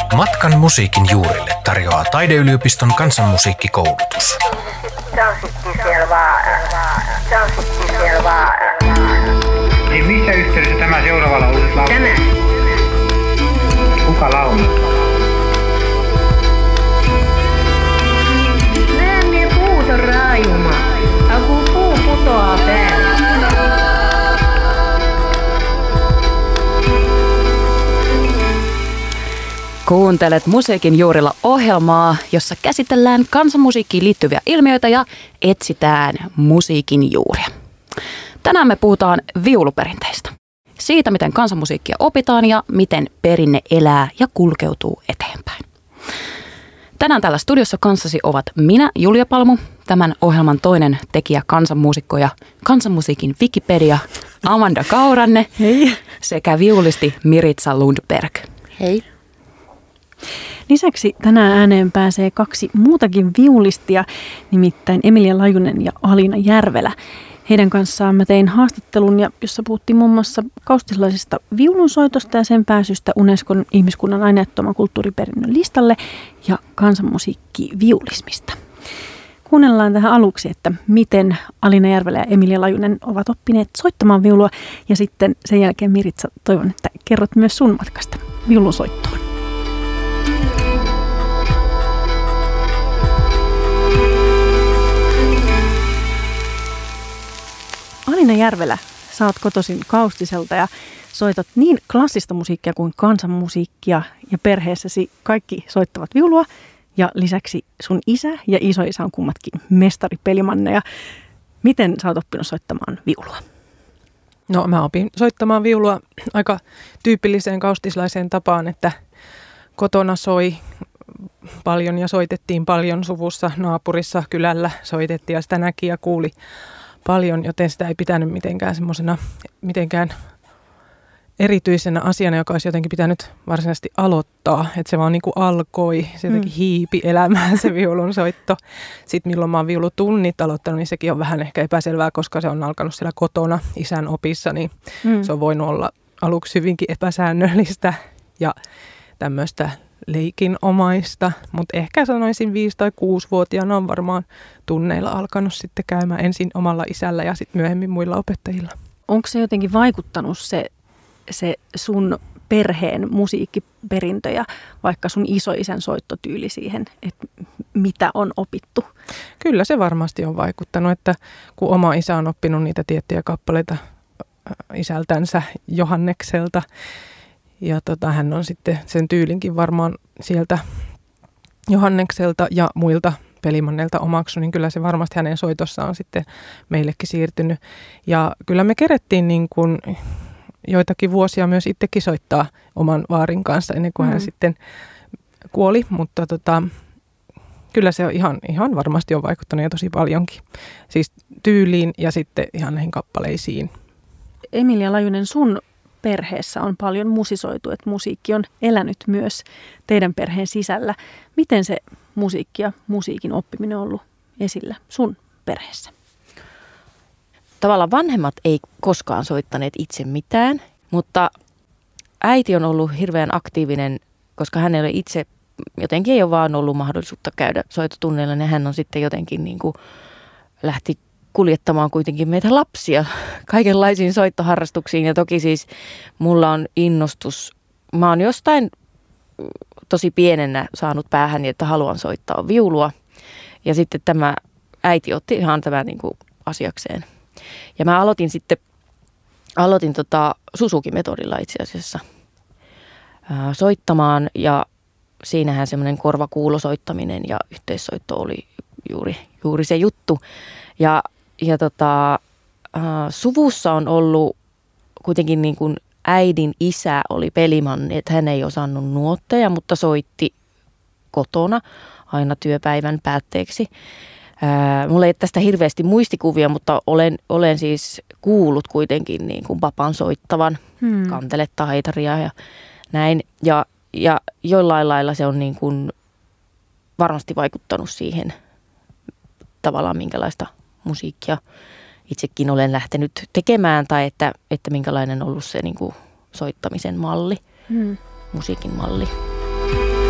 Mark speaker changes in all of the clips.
Speaker 1: Matkan musiikin juurille tarjoaa Taideyliopiston kansanmusiikkikoulutus.
Speaker 2: Niin missä yhteydessä tämä seuraava laulu laulaa?
Speaker 3: Tämä.
Speaker 2: Kuka laulaa?
Speaker 3: Lämmin puut on raajuma, kun puu putoaa päälle.
Speaker 4: Kuuntelet Musiikin juurilla ohjelmaa, jossa käsitellään kansanmusiikkiin liittyviä ilmiöitä ja etsitään musiikin juuria. Tänään me puhutaan viuluperinteistä. Siitä, miten kansanmusiikkia opitaan ja miten perinne elää ja kulkeutuu eteenpäin. Tänään täällä studiossa kanssasi ovat minä, Julia Palmu, tämän ohjelman toinen tekijä, kansanmuusikko ja kansanmusiikin Wikipedia, Amanda Kauranne.
Speaker 5: Hei.
Speaker 4: Sekä viulisti Miritsa Lundberg.
Speaker 5: Hei. Lisäksi tänään ääneen pääsee kaksi muutakin viulistia, nimittäin Emilia Lajunen ja Alina Järvelä. Heidän kanssaan mä tein haastattelun, jossa puhuttiin muun muassa kaustislaisesta viulunsoitosta ja sen pääsystä Unescon ihmiskunnan aineettoman kulttuuriperinnön listalle ja kansanmusiikkiviulismista. Kuunnellaan tähän aluksi, että miten Alina Järvelä ja Emilia Lajunen ovat oppineet soittamaan viulua, ja sitten sen jälkeen Miritsa, toivon, että kerrot myös sun matkasta viulunsoittoon. Alina Järvelä, sä oot kotoisin Kaustiselta ja soitat niin klassista musiikkia kuin kansanmusiikkia, ja perheessäsi kaikki soittavat viulua, ja lisäksi sun isä ja isoisä on kummatkin mestaripelimanneja. Miten sä oot oppinut soittamaan viulua?
Speaker 6: No mä opin soittamaan viulua aika tyypilliseen kaustislaiseen tapaan, että kotona soi paljon ja soitettiin paljon suvussa, naapurissa, kylällä soitettiin ja sitä näki ja kuuli paljon, joten sitä ei pitänyt mitenkään erityisenä asiana, joka olisi jotenkin pitänyt varsinaisesti aloittaa. Että se vaan niin kuin alkoi, se jotenkin hiipi elämään se viulun soitto. Sitten milloin mä oon viulutunnit aloittanut, niin sekin on vähän ehkä epäselvää, koska se on alkanut siellä kotona isän opissa, niin se on voinut olla aluksi hyvinkin epäsäännöllistä ja tämmöistä leikinomaista, mutta ehkä sanoisin 5- tai 6-vuotiaana on varmaan tunneilla alkanut sitten käymään ensin omalla isällä ja sitten myöhemmin muilla opettajilla.
Speaker 5: Onko se jotenkin vaikuttanut se sun perheen musiikkiperintö ja vaikka sun isoisän soittotyyli siihen, että mitä on opittu?
Speaker 6: Kyllä se varmasti on vaikuttanut, että kun oma isä on oppinut niitä tiettyjä kappaleita isältänsä Johannekselta, ja hän on sitten sen tyylinkin varmaan sieltä Johannekselta ja muilta pelimanneilta omaksu, niin kyllä se varmasti hänen soitossaan on sitten meillekin siirtynyt. Ja kyllä me kerettiin niin kuin joitakin vuosia myös itsekin soittaa oman vaarin kanssa ennen kuin hän sitten kuoli, mutta kyllä se on ihan varmasti on vaikuttanut jo tosi paljonkin. Siis tyyliin ja sitten ihan näihin kappaleisiin.
Speaker 5: Emilia Lajunen, sun perheessä on paljon musisoitu, että musiikki on elänyt myös teidän perheen sisällä. Miten se musiikki ja musiikin oppiminen on ollut esillä sun perheessä?
Speaker 7: Tavallaan vanhemmat ei koskaan soittaneet itse mitään, mutta äiti on ollut hirveän aktiivinen, koska hän ei ole itse, jotenkin ei ole vaan ollut mahdollisuutta käydä soittotunneilla, niin hän on sitten jotenkin niin kuin lähti kuljettamaan kuitenkin meitä lapsia kaikenlaisiin soittoharrastuksiin. Ja toki siis mulla on innostus, mä oon jostain tosi pienenä saanut päähäni, että haluan soittaa viulua. Ja sitten tämä äiti otti ihan tämän niin kuin asiakseen. Ja mä aloitin Suzuki-metodilla itse asiassa soittamaan, ja siinähän semmoinen korvakuulosoittaminen ja yhteissoitto oli juuri se juttu. Ja suvussa on ollut kuitenkin niin kuin äidin isä oli pelimanni, että hän ei osannut nuotteja, mutta soitti kotona aina työpäivän päätteeksi. Mulla ei ole tästä hirveästi muistikuvia, mutta olen siis kuullut kuitenkin niin kuin papan soittavan kanteletaitaria ja näin. Ja jollain lailla se on niin kuin varmasti vaikuttanut siihen tavallaan minkälaista musiikkia itsekin olen lähtenyt tekemään tai että minkälainen on ollut se niin kuin soittamisen malli, musiikin malli.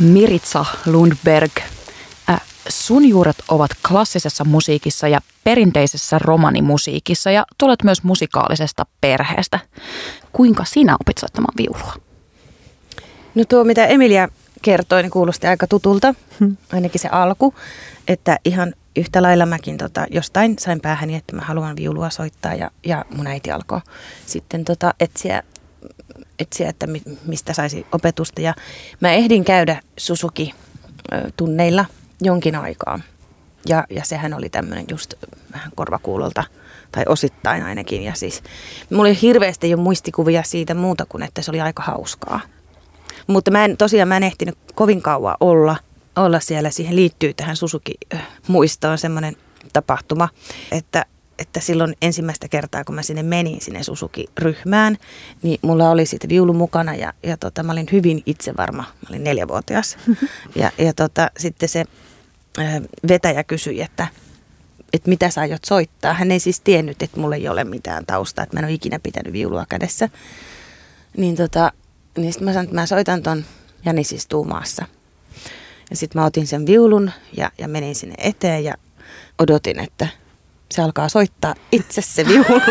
Speaker 4: Miritsa Lundberg, sun juuret ovat klassisessa musiikissa ja perinteisessä romanimusiikissa ja tulet myös musikaalisesta perheestä. Kuinka sinä opit soittamaan viulua?
Speaker 8: No tuo, mitä Emilia kertoi, niin kuulosti aika tutulta, ainakin se alku, että ihan yhtä lailla mäkin jostain sain päähäni, että mä haluan viulua soittaa ja mun äiti alkoi sitten etsiä, että mistä saisi opetusta. Ja mä ehdin käydä Suzuki-tunneilla jonkin aikaa ja sehän oli tämmöinen just vähän korvakuulolta tai osittain ainakin. Ja siis mulla ei hirveästi jo muistikuvia siitä muuta kuin, että se oli aika hauskaa. Mutta mä en ehtinyt kovin kauan olla siellä. Siihen liittyy tähän Suzuki-muistoon semmoinen tapahtuma, että silloin ensimmäistä kertaa, kun mä menin sinne Suzuki-ryhmään, niin mulla oli sitten viulu mukana ja mä olin hyvin itsevarma. Mä olin 4-vuotias. Ja sitten se vetäjä kysyi, että mitä sä aiot soittaa. Hän ei siis tiennyt, että mulla ei ole mitään taustaa, että mä en ole ikinä pitänyt viulua kädessä. Niin sitten mä sanoin, että mä soitan ton Jani istuu maassa. Ja sitten mä otin sen viulun ja menin sinne eteen ja odotin, että se alkaa soittaa itse se viulu.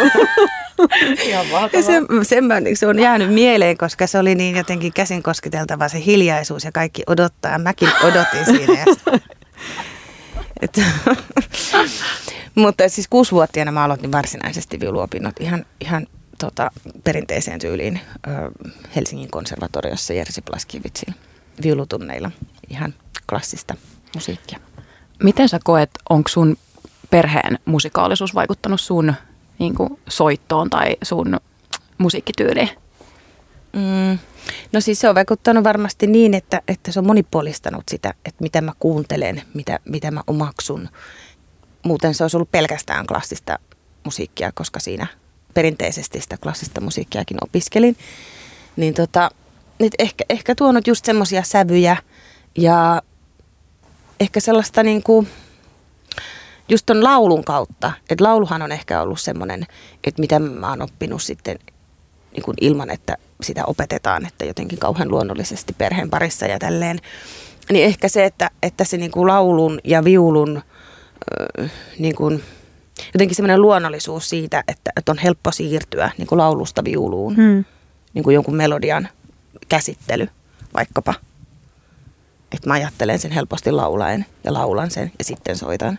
Speaker 8: Ja se on jäänyt mieleen, koska se oli niin jotenkin käsin kosketeltava se hiljaisuus ja kaikki odottaa. Mäkin odotin siinä. Mutta siis 6-vuotiaana mä aloitin varsinaisesti viuluopinnot ihan perinteiseen tyyliin Helsingin konservatoriossa Jerzy Plaskiewicz viulutunneilla. Ihan klassista musiikkia.
Speaker 4: Miten sä koet, onko sun perheen musikaalisuus vaikuttanut sun soittoon tai sun musiikkityyliin?
Speaker 8: No siis se on vaikuttanut varmasti niin, että se on monipuolistanut sitä, että mitä mä kuuntelen, mitä mä omaksun. Muuten se olisi ollut pelkästään klassista musiikkia, koska siinä perinteisesti sitä klassista musiikkiakin opiskelin. Niin ehkä tuonut just semmoisia sävyjä ja ehkä sellaista niinku just ton laulun kautta. Että lauluhan on ehkä ollut semmoinen, että mitä mä oon oppinut sitten niin kuin ilman, että sitä opetetaan, että jotenkin kauhean luonnollisesti perheen parissa ja tälleen. Niin ehkä se, että se niin kuin laulun ja viulun niin kuin jotenkin semmoinen luonnollisuus siitä, että on helppo siirtyä niin kuin laulusta viuluun. Niin kuin jonkun melodian käsittely vaikkapa. Että mä ajattelen sen helposti laulaen ja laulan sen ja sitten soitan.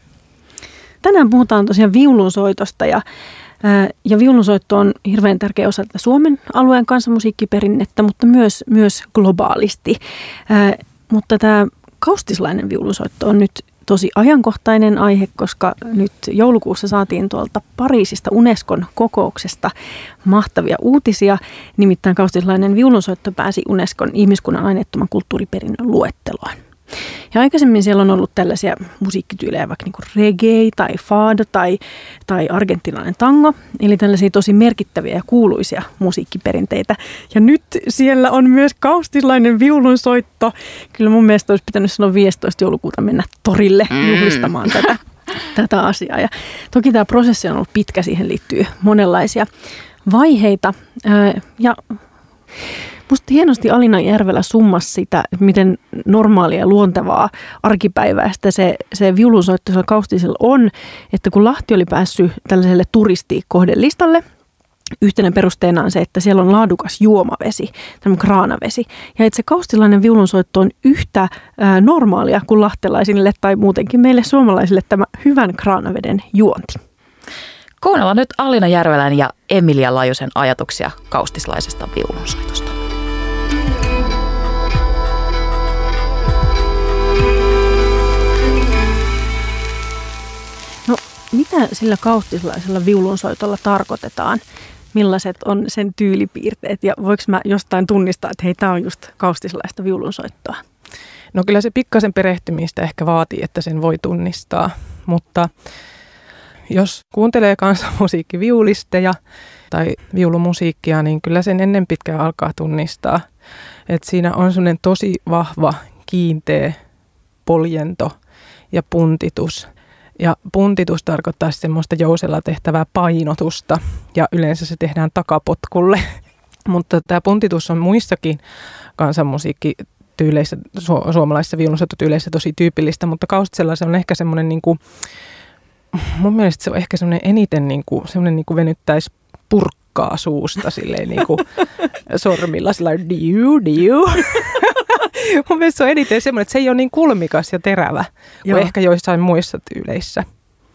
Speaker 5: Tänään puhutaan tosiaan viulunsoitosta ja viulunsoitto on hirveän tärkeä osa tätä Suomen alueen kansanmusiikkiperinnettä, mutta myös globaalisti. Mutta tämä kaustislainen viulunsoitto on nyt tosi ajankohtainen aihe, koska nyt joulukuussa saatiin tuolta Pariisista Unescon kokouksesta mahtavia uutisia. Nimittäin kaustislainen viulunsoitto pääsi Unescon ihmiskunnan aineettoman kulttuuriperinnön luetteloon. Ja aikaisemmin siellä on ollut tällaisia musiikkityylejä, vaikka niin kuin reggae tai fado tai argentinalainen tango, eli tällaisia tosi merkittäviä ja kuuluisia musiikkiperinteitä. Ja nyt siellä on myös kaustislainen viulunsoitto. Kyllä mun mielestä olisi pitänyt sanoa 15. joulukuuta mennä torille juhlistamaan tätä asiaa. Ja toki tämä prosessi on ollut pitkä, siihen liittyy monenlaisia vaiheita. Ja musta hienosti Alina Järvelä summasi sitä, miten normaalia ja luontevaa arkipäiväistä se viulunsoitto siellä kaustisella on, että kun Lahti oli päässyt tällaiselle turistikohdelistalle, yhtenä perusteena on se, että siellä on laadukas juomavesi, tämmöinen kraanavesi. Ja että se kaustilainen viulunsoitto on yhtä normaalia kuin lahtelaisille tai muutenkin meille suomalaisille tämä hyvän kraanaveden juonti.
Speaker 4: Kuunnellaan nyt Alina Järvelän ja Emilia Laiusen ajatuksia kaustislaisesta viulunsoitosta.
Speaker 5: No, mitä sillä kaustislaisella viulunsoitolla tarkoitetaan? Millaiset on sen tyylipiirteet ja voiko mä jostain tunnistaa, että hei, tämä on just kaustislaista viulunsoittoa?
Speaker 6: No kyllä se pikkasen perehtymistä ehkä vaatii, että sen voi tunnistaa, mutta jos kuuntelee kansanmusiikkiviulisteja tai viulumusiikkia, niin kyllä sen ennen pitkään alkaa tunnistaa. Että siinä on semmoinen tosi vahva, kiinteä poljento ja puntitus. Ja puntitus tarkoittaa semmoista jousella tehtävää painotusta ja yleensä se tehdään takapotkulle. Mutta tämä puntitus on muissakin kansanmusiikkityyleissä soittotyyleissä, suomalaisissa viulunsoittotyyleissä tosi tyypillistä, mutta Kaustisella se on ehkä semmoinen, niin kuin, mun mielestä se on ehkä semmoinen eniten niin kuin, semmoinen niin kuin venyttäisi purkkaa suusta silleen niin kuin sormilla, sellainen diu. Mun mielestä se on eniten semmoinen, että se ei ole niin kulmikas ja terävä kuin ehkä joissain muissa tyyleissä.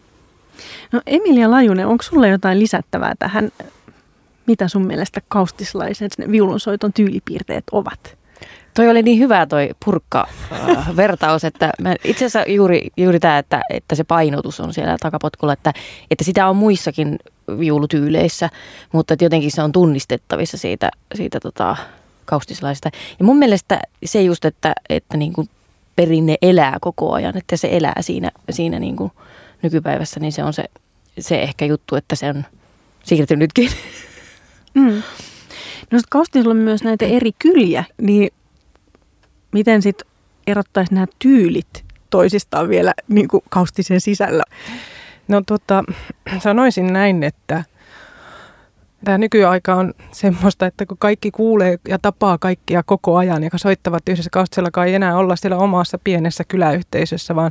Speaker 5: No Emilia Lajunen, onko sulla jotain lisättävää tähän? Mitä sun mielestä kaustislaisen viulunsoiton tyylipiirteet ovat?
Speaker 7: Toi oli niin hyvä toi purkka-vertaus, että itse asiassa juuri tämä, että se painotus on siellä takapotkulla, että sitä on muissakin viulutyyleissä, mutta jotenkin se on tunnistettavissa siitä kaustislaisesta. Ja mun mielestä se just, että niin kuin perinne elää koko ajan, että se elää siinä niin kuin nykypäivässä, niin se on se ehkä juttu, että se on siirtynytkin.
Speaker 5: Mm. No Kaustisella on myös näitä eri kyliä, niin miten sitten erottaisi nämä tyylit toisistaan vielä niin kuin Kaustisen sisällä?
Speaker 6: No sanoisin näin, että tämä nykyaika on semmoista, että kun kaikki kuulee ja tapaa kaikkia koko ajan, joka soittavat yhdessä, Kaustisellakaan ei enää olla siellä omassa pienessä kyläyhteisössä, vaan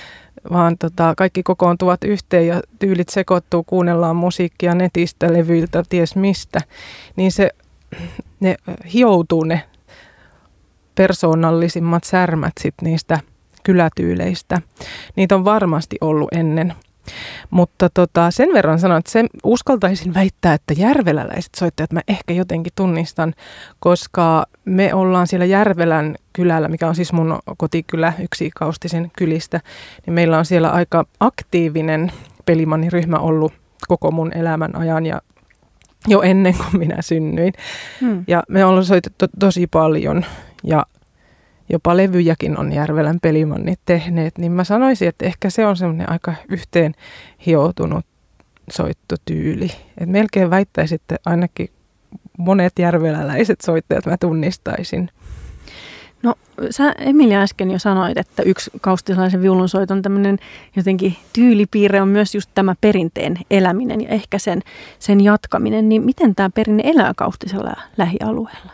Speaker 6: kaikki kokoontuvat yhteen ja tyylit sekoittuu, kuunnellaan musiikkia netistä, levyiltä, ties mistä, niin ne hioutuu ne persoonallisimmat särmät sit niistä kylätyyleistä. Niitä on varmasti ollut ennen. Mutta sen verran sanon, että uskaltaisin väittää, että järveläläiset soittajat mä ehkä jotenkin tunnistan, koska me ollaan siellä Järvelän kylällä, mikä on siis mun kotikylä, yksi Kaustisen kylistä, niin meillä on siellä aika aktiivinen pelimanniryhmä ollut koko mun elämän ajan ja jo ennen kuin minä synnyin. Ja me ollaan soitettu tosi paljon ja jopa levyjäkin on Järvelän pelimannit tehneet, niin mä sanoisin, että ehkä se on semmoinen aika yhteen hioutunut soittotyyli. Et melkein väittäisin, että ainakin monet järveläläiset soittajat mä tunnistaisin.
Speaker 5: No sä Emilia äsken jo sanoit, että yksi kaustislaisen viulunsoiton tämmöinen jotenkin tyylipiirre on myös just tämä perinteen eläminen ja ehkä sen jatkaminen. Niin miten tämä perinne elää Kaustisella lähialueella?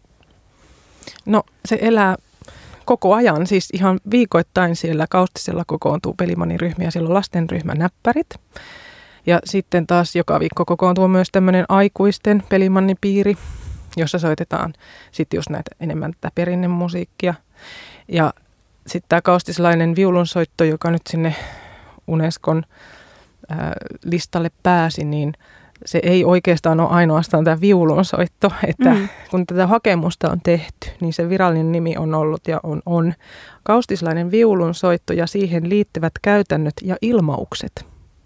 Speaker 5: No se elää koko ajan, siis ihan viikoittain siellä Kaustisella kokoontuu pelimanniryhmiä, siellä on lastenryhmä Näppärit. Ja sitten taas joka viikko kokoontuu myös tämmöinen aikuisten pelimannipiiri, jossa soitetaan sitten just näitä enemmän tätä perinnemusiikkia. Ja sitten tämä kaustislainen viulunsoitto, joka nyt sinne Unescon listalle pääsi, niin se ei oikeastaan ole ainoastaan tämä viulunsoitto, että kun tätä hakemusta on tehty, niin se virallinen nimi on ollut ja on kaustislainen viulunsoitto ja siihen liittyvät käytännöt ja ilmaukset.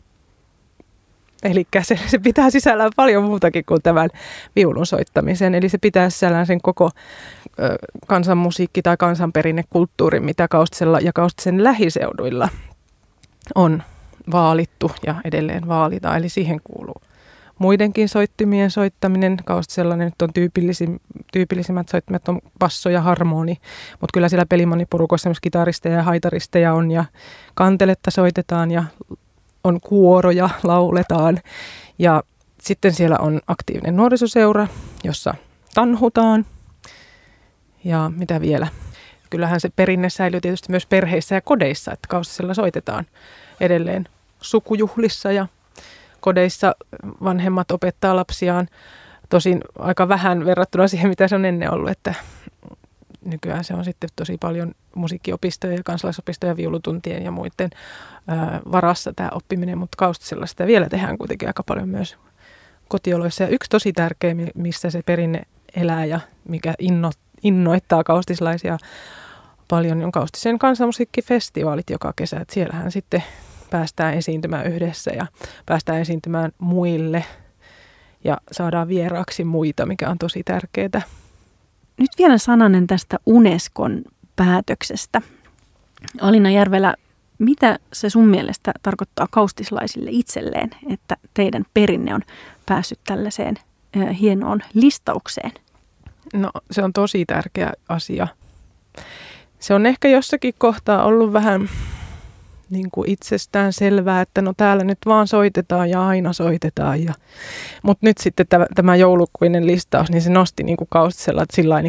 Speaker 5: Eli se pitää sisällään paljon muutakin kuin tämän viulun soittamisen. Eli se pitää sisällään sen koko kansanmusiikki- tai kansanperinnekulttuurin, mitä Kaustisella ja Kaustisen lähiseuduilla on vaalittu ja edelleen vaalitaan. Eli siihen kuuluu muidenkin soittimien soittaminen. Kaustisella nyt on tyypillisimmät soittimet on basso ja harmoni, mutta kyllä siellä pelimanniporukoissa myös kitaristeja ja haitaristeja on ja kanteletta soitetaan ja on kuoroja, lauletaan ja sitten siellä on aktiivinen nuorisoseura, jossa tanhutaan ja mitä vielä. Kyllähän se perinne säilyy tietysti myös perheissä ja kodeissa, että Kaustisella soitetaan edelleen sukujuhlissa ja kodeissa vanhemmat opettaa lapsiaan, tosin aika vähän verrattuna siihen, mitä se on ennen ollut, että nykyään se on sitten tosi paljon musiikkiopistoja ja kansalaisopistoja, viulutuntien ja muiden varassa tämä oppiminen, mutta Kaustisella sitä vielä tehdään kuitenkin aika paljon myös kotioloissa. Ja yksi tosi tärkeä, missä se perinne elää ja mikä innoittaa kaustislaisia paljon, on Kaustisen kansanmusiikkifestivaalit joka kesä. Et siellähän sitten päästään esiintymään yhdessä ja päästään esiintymään muille ja saadaan vieraaksi muita, mikä on tosi tärkeää. Nyt vielä sananen tästä Unescon päätöksestä. Alina Järvelä, mitä se sun mielestä tarkoittaa kaustislaisille itselleen, että teidän perinne on päässyt tällaiseen hienoon listaukseen?
Speaker 6: No se on tosi tärkeä asia. Se on ehkä jossakin kohtaa ollut vähän niin kuin itsestään selvää, että no täällä nyt vaan soitetaan ja aina soitetaan. Mutta nyt sitten tämä joulukuinen listaus, niin se nosti niin kuin Kaustisella sillä niin kuin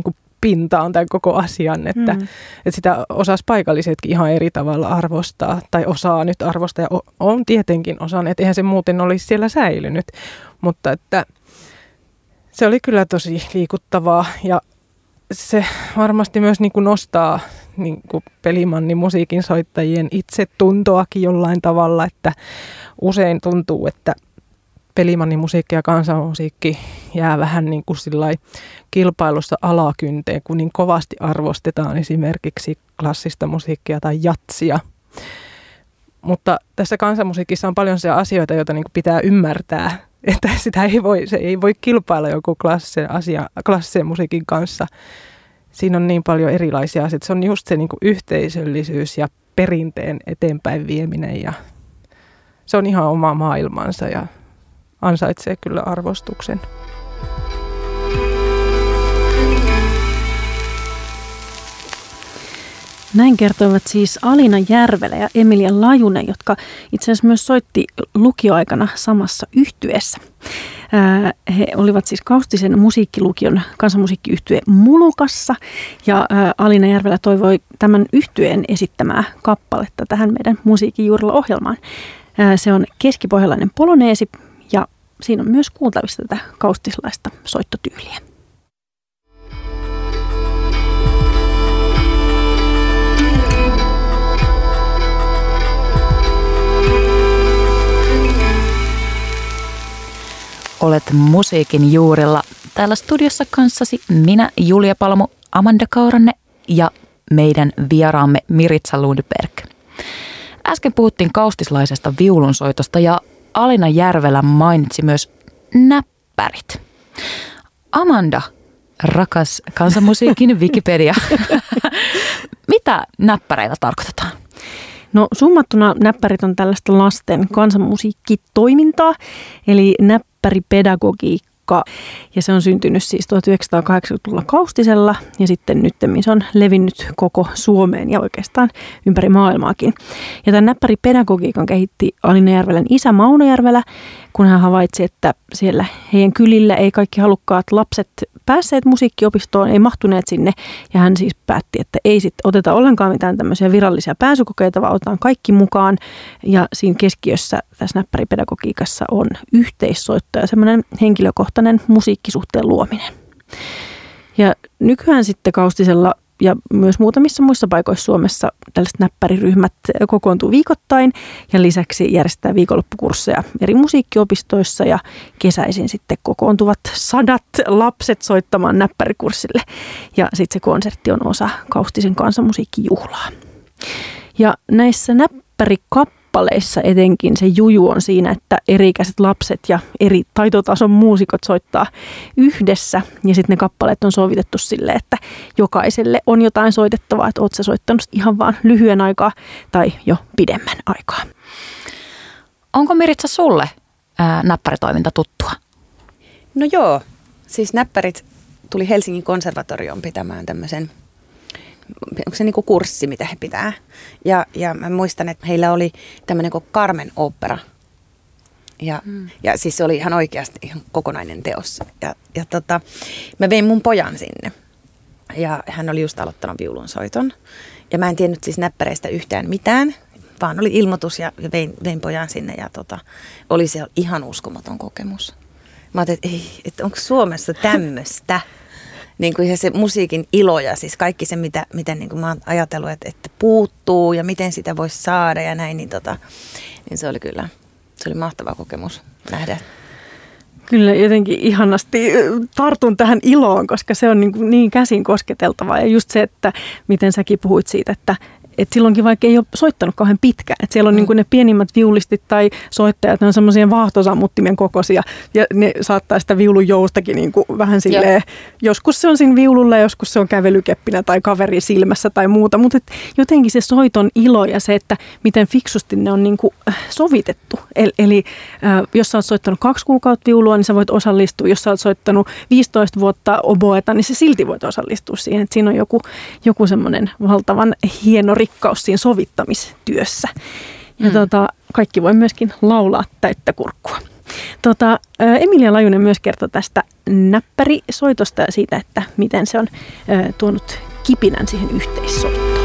Speaker 6: pintaan tämän koko asian, että sitä osasi paikallisetkin ihan eri tavalla arvostaa tai osaa nyt arvostaa ja on tietenkin osaan, että eihän se muuten olisi siellä säilynyt, mutta että se oli kyllä tosi liikuttavaa ja se varmasti myös niin kuin nostaa niin kuin Pelimannin musiikin soittajien itsetuntoakin jollain tavalla, että usein tuntuu, että Pelimannin musiikki ja kansanmusiikki jää vähän niin kuin sillai kilpailussa alakynteen, kun niin kovasti arvostetaan esimerkiksi klassista musiikkia tai jatsia. Mutta tässä kansanmusiikissa on paljon sellaisia asioita, joita niin kuin pitää ymmärtää, että se ei voi kilpailla joku klassisen musiikin kanssa. Siinä on niin paljon erilaisia asioita. Se on just se niin kuin yhteisöllisyys ja perinteen eteenpäin vieminen ja se on ihan oma maailmansa ja ansaitsee kyllä arvostuksen.
Speaker 5: Näin kertoivat siis Alina Järvelä ja Emilia Lajunen, jotka itse asiassa myös soitti lukioaikana samassa yhtyeessä. He olivat siis Kaustisen musiikkilukion kansanmusiikkiyhtye Mulukassa ja Alina Järvelä toivoi tämän yhtyeen esittämää kappaletta tähän meidän Musiikin juurilla -ohjelmaan. Se on keskipohjalainen poloneesi ja siinä on myös kuultavissa tätä kaustislaista soittotyyliä.
Speaker 4: Olet Musiikin juurilla. Täällä studiossa kanssasi minä, Julia Palmu, Amanda Kauranne ja meidän vieraamme Miritsa Lundberg. Äsken puhuttiin kaustislaisesta viulunsoitosta ja Alina Järvelä mainitsi myös näppärit. Amanda, rakas kansanmusiikin Wikipedia. Mitä näppäreillä tarkoitetaan?
Speaker 5: No summattuna näppärit on tällaista lasten kansanmusiikkitoimintaa, eli näppäripedagogiikka. Ja se on syntynyt siis 1980-luvulla Kaustisella ja sitten nyttemmin se on levinnyt koko Suomeen ja oikeastaan ympäri maailmaakin. Ja tämän näppäripedagogiikan kehitti Alina Järvelän isä Mauno Järvelä, kun hän havaitsi, että siellä heidän kylillä ei kaikki halukkaat lapset päässeet musiikkiopistoon, ei mahtuneet sinne. Ja hän siis päätti, että ei sitten oteta ollenkaan mitään tämmöisiä virallisia pääsykokeita, vaan otetaan kaikki mukaan. Ja siinä keskiössä tässä näppäripedagogiikassa on yhteissoitto ja semmoinen henkilökohtainen musiikkisuhteen luominen. Ja nykyään sitten Kaustisella ja myös muutamissa muissa paikoissa Suomessa tällaiset näppäriryhmät kokoontuu viikoittain ja lisäksi järjestetään viikonloppukursseja eri musiikkiopistoissa ja kesäisin sitten kokoontuvat 100 lapset soittamaan näppärikurssille. Ja sitten se konsertti on osa Kaustisen kansanmusiikkijuhlaa. Ja näissä näppärikappaleissa etenkin se juju on siinä, että eri-ikäiset lapset ja eri taitotason muusikot soittaa yhdessä. Ja sitten ne kappaleet on sovitettu silleen, että jokaiselle on jotain soitettavaa, että oot sä soittanut ihan vaan lyhyen aikaa tai jo pidemmän aikaa.
Speaker 4: Onko Miritsa sulle näppäritoiminta tuttua?
Speaker 8: No joo, siis näppärit tuli Helsingin konservatorioon pitämään tämmöisen, onko se niinku kurssi, mitä he pitää. Ja mä muistan, että heillä oli tämmöinen kuin Carmen-opera. Ja siis se oli ihan oikeasti ihan kokonainen teos. Ja mä vein mun pojan sinne. Ja hän oli just aloittanut viulunsoiton. Ja mä en tiennyt siis näppäreistä yhtään mitään, vaan oli ilmoitus ja vein pojan sinne. Ja oli se ihan uskomaton kokemus. Mä ajattelin, että onko Suomessa tämmöistä? Niin kuin ihan se musiikin ilo ja siis kaikki se, miten niin kuin mä oon ajatellut, että puuttuu ja miten sitä voisi saada ja näin, niin se oli kyllä, se oli mahtava kokemus nähdä.
Speaker 5: Kyllä jotenkin ihanasti tartun tähän iloon, koska se on niin käsin kosketeltavaa ja just se, että miten säkin puhuit siitä, että silloinkin vaikka ei ole soittanut kauhean pitkään. Että siellä on niin kuin ne pienimmät viulistit tai soittajat, ne on semmoisia vaahtosammuttimen kokoisia ja ne saattaa sitä viulun joustakin niin kuin vähän silleen, joskus se on siinä viululla, joskus se on kävelykeppinä tai kaveri silmässä tai muuta. Mutta jotenkin se soiton ilo ja se, että miten fiksusti ne on niin kuin sovitettu. Eli jos sä oot soittanut 2 kuukautta viulua, niin sä voit osallistua. Jos sä oot soittanut 15 vuotta oboeta, niin se silti voit osallistua siihen. Että siinä on joku semmoinen valtavan hieno rikkaus siinä sovittamistyössä. Ja kaikki voi myöskin laulaa täyttä kurkkua. Emilia Lajunen myös kertoi tästä näppärisoitosta ja siitä, että miten se on tuonut kipinän siihen yhteissoittoon.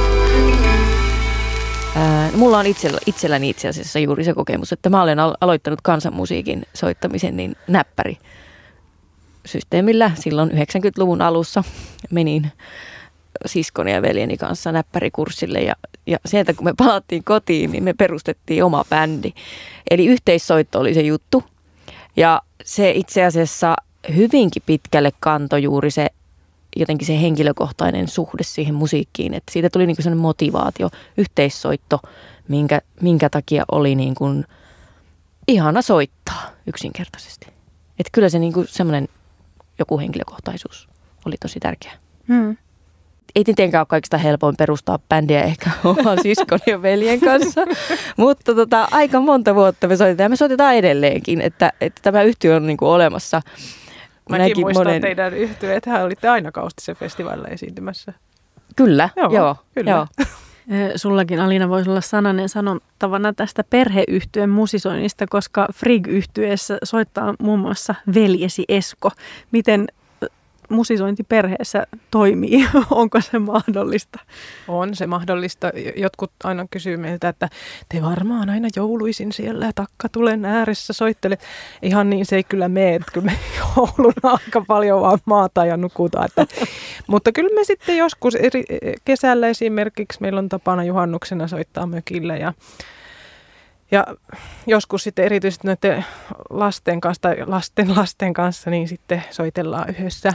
Speaker 7: Mulla on itselläni itse asiassa juuri se kokemus, että mä olen aloittanut kansanmusiikin soittamisen niin näppärisysteemillä. Silloin 90-luvun alussa menin siskoni ja veljeni kanssa näppärikurssille ja sieltä kun me palattiin kotiin, niin me perustettiin oma bändi. Eli yhteissoitto oli se juttu ja se itse asiassa hyvinkin pitkälle kantoi juuri se jotenkin se henkilökohtainen suhde siihen musiikkiin, että siitä tuli niinku sellainen motivaatio, yhteissoitto, minkä takia oli niinku ihana soittaa yksinkertaisesti. Että kyllä se niinku semmoinen joku henkilökohtaisuus oli tosi tärkeä. Ei tietenkään ole kaikista helpoin perustaa bändiä ehkä oman siskon ja veljen kanssa, mutta aika monta vuotta me soitetaan ja me soitetaan edelleenkin, että tämä yhtye on niinku olemassa.
Speaker 6: Mäkin muistan teidän yhtyeet, hän olitte aina Kaustisen festivaalilla esiintymässä.
Speaker 7: Kyllä, joo.
Speaker 5: Sullakin, Alina, voisi olla sananen sanottavana tästä perheyhtyeen musisoinnista, koska Frigg-yhtyeessä soittaa muun muassa veljesi Esko. Miten musisointi perheessä toimii? Onko se mahdollista? On
Speaker 6: se mahdollista. Jotkut aina kysyy meiltä, että te varmaan aina jouluisin siellä takkatulen ääressä soittelet. Ihan niin se ei kyllä mene, että kyllä me jouluna aika paljon vaan maataan ja nukutaan. Mutta kyllä me sitten joskus kesällä esimerkiksi meillä on tapana juhannuksena soittaa mökillä ja joskus sitten erityisesti näiden lasten kanssa tai lasten kanssa niin sitten soitellaan yhdessä.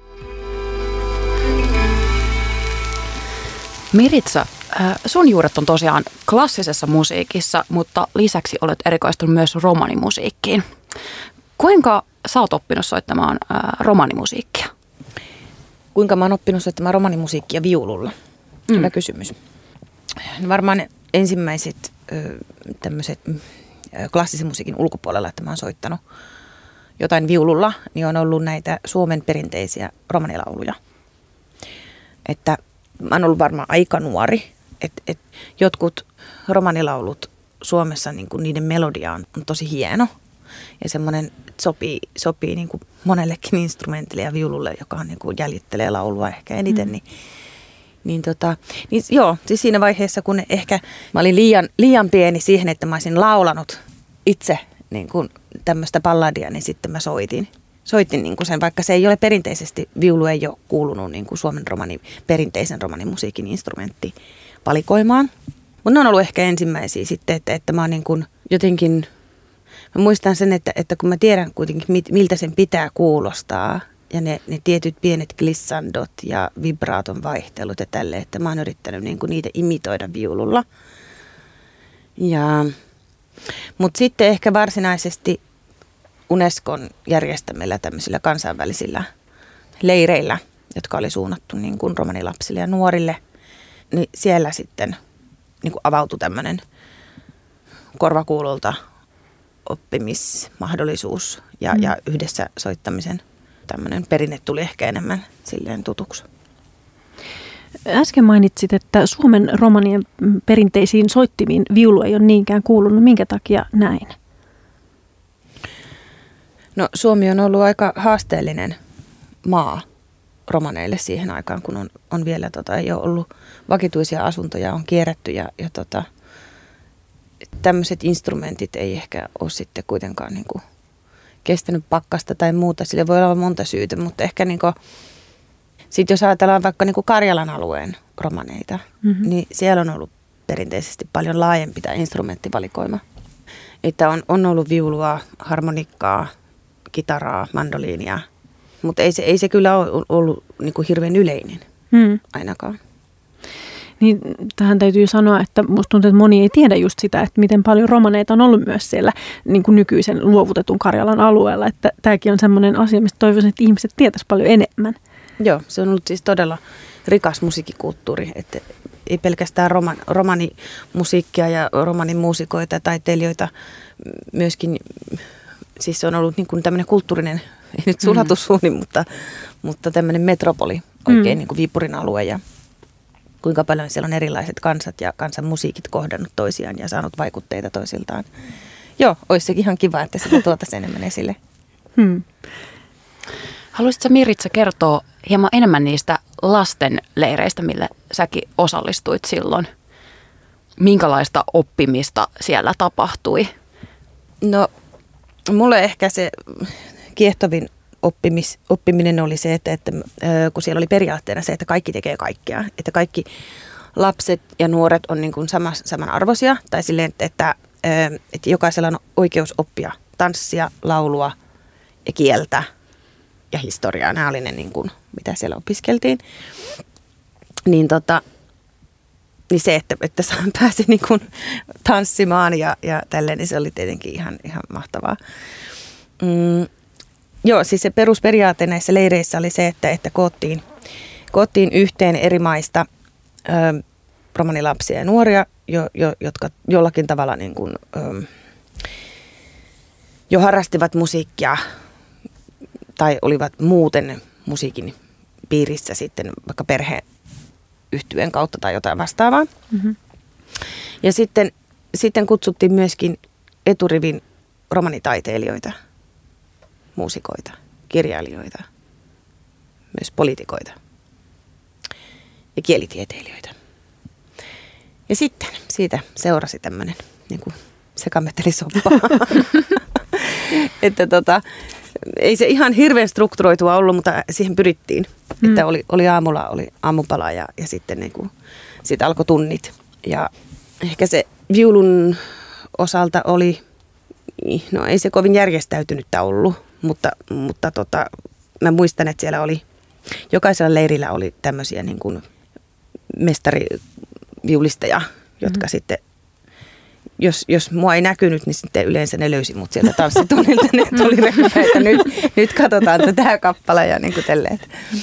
Speaker 4: Miritsa, sun juuret on tosiaan klassisessa musiikissa, mutta lisäksi olet erikoistunut myös romanimusiikkiin. Kuinka sä oot oppinut soittamaan romanimusiikkia?
Speaker 8: Kuinka mä oon oppinut soittamaan romanimusiikkia viululla? Hyvä kysymys. No varmaan ensimmäiset tämmöiset klassisen musiikin ulkopuolella, että mä oon soittanut jotain viululla, niin on ollut näitä Suomen perinteisiä romanilauluja. Että mä oon ollut varmaan aika nuori, että jotkut romanilaulut Suomessa, niin kuin niiden melodia on tosi hieno ja semmoinen sopii niin kuin monellekin instrumentille ja viululle, joka niin kuin jäljittelee laulua ehkä eniten, joo, siis siinä vaiheessa, kun ehkä mä olin liian pieni siihen, että mä olisin laulanut itse niin kuin tämmöistä balladia, niin sitten mä soitin niin kuin sen, vaikka se ei ole perinteisesti, viulu ei ole kuulunut niin kuin Suomen perinteisen romanimusiikin instrumenttivalikoimaan. Mutta ne on ollut ehkä ensimmäisiä sitten, että mä oon niin kuin jotenkin, mä muistan sen, että kun mä tiedän kuitenkin miltä sen pitää kuulostaa, ja ne tietyt pienet glissandot ja vibraaton vaihtelut ja tälle, että mä oon yrittänyt niinku niitä imitoida viululla. Mutta sitten ehkä varsinaisesti Unescon järjestämillä tämmöisillä kansainvälisillä leireillä, jotka oli suunnattu niin kuin romanilapsille ja nuorille, niin siellä sitten niin kuin avautui tämmöinen korvakuulolta oppimismahdollisuus ja yhdessä soittamisen tämmöinen perinne tuli ehkä enemmän silleen tutuksi.
Speaker 5: Äsken mainitsit, että Suomen romanien perinteisiin soittimiin viulu ei ole niinkään kuulunut. Minkä takia näin?
Speaker 8: No Suomi on ollut aika haasteellinen maa romaneille siihen aikaan, kun on vielä ei ole ollut vakituisia asuntoja, on kierretty ja tämmöiset instrumentit ei ehkä ole sitten kuitenkaan niin kuin kestänyt pakkasta tai muuta. Sille voi olla monta syytä, mutta ehkä niin sitten jos ajatellaan vaikka niin Karjalan alueen romaneita, niin siellä on ollut perinteisesti paljon laajempi tämä instrumenttivalikoima. Että on ollut viulua, harmonikkaa, kitaraa, mandoliinia, mutta ei se kyllä ole ollut niin kuin hirveän yleinen ainakaan.
Speaker 5: Niin tähän täytyy sanoa, että musta tuntuu, että moni ei tiedä just sitä, että miten paljon romaneita on ollut myös siellä niin kuin nykyisen luovutetun Karjalan alueella. Että tämäkin on semmoinen asia, mistä toivoisin, että ihmiset tietäisi paljon enemmän.
Speaker 8: Joo, se on ollut siis todella rikas musiikkikulttuuri, että ei pelkästään romanimusiikkia ja romanimuusikoita ja taiteilijoita, myöskin siis se on ollut niin kuin tämmöinen kulttuurinen, ei nyt sulatussuuni, mutta tämmöinen metropoli, oikein niin kuin Viipurin alue ja kuinka paljon siellä on erilaiset kansat ja kansan musiikit kohdannut toisiaan ja saanut vaikutteita toisiltaan. joo, olisi sekin ihan kiva, että sitä tuotaisiin enemmän esille.
Speaker 4: Haluaisitko Miritsa kertoa hieman enemmän niistä lastenleireistä, mille säkin osallistuit silloin? Minkälaista oppimista siellä tapahtui?
Speaker 8: No, mulle ehkä se kiehtovin oppiminen oli se, että kun siellä oli periaatteena se, että kaikki tekee kaikkea. Että kaikki lapset ja nuoret on niin kuin samanarvoisia. Tai silleen, että jokaisella on oikeus oppia tanssia, laulua ja kieltä ja historiaa. Nämä oli ne, niin kuin, mitä siellä opiskeltiin. Niin niin se, että pääsi niin kuin tanssimaan ja tälleen, niin se oli tietenkin ihan mahtavaa. Joo, siis se perusperiaate näissä leireissä oli se, että koottiin yhteen eri maista romanilapsia ja nuoria, jotka jollakin tavalla niin kuin, jo harrastivat musiikkia tai olivat muuten musiikin piirissä sitten vaikka perheyhtyeen kautta tai jotain vastaavaa. Mm-hmm. Ja sitten kutsuttiin myöskin eturivin romanitaiteilijoita, muusikoita, kirjailijoita, myös poliitikoita ja kielitieteilijöitä. Ja sitten siitä seurasi tämmöinen niin kuin sekametelisoppa. Että ei se ihan hirveän strukturoitua ollut, mutta siihen pyrittiin. Että oli aamulla oli aamupala ja sitten niin kuin, siitä alkoi tunnit. Ja ehkä se viulun osalta oli, no ei se kovin järjestäytynyttä ollut, mutta mä muistan, että siellä oli, jokaisella leirillä oli tämmöisiä niin kuin mestariviulisteja, jotka sitten, jos mua ei näkynyt, niin sitten yleensä ne löysi mut sieltä tanssitunnilta. Ne tuli rehmä, että nyt katsotaan tätä kappalea ja niin kuin tälleen.